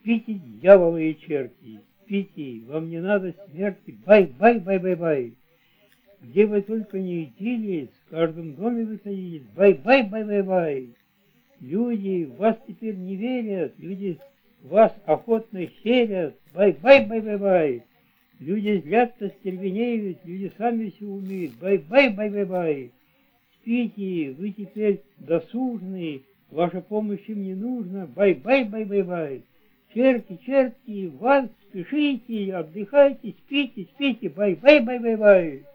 Спите, дьяволы и черти, спите, вам не надо смерти, бай-бай-бай-бай-бай. Где вы только не ютились, в каждом доме вы таились, бай-бай-бай-бай-бай. Люди в вас теперь не верят, люди вас охотно херят, бай-бай-бай-бай-бай. Люди злятся, стервенеют, люди сами все умеют, бай-бай-бай-бай-бай. Спите, вы теперь досужные, ваша помощь им не нужна, бай-бай-бай-бай-бай. Черти, черти, вас спешите, отдыхайте, спите, спите, бай-бай-бай-бай-бай.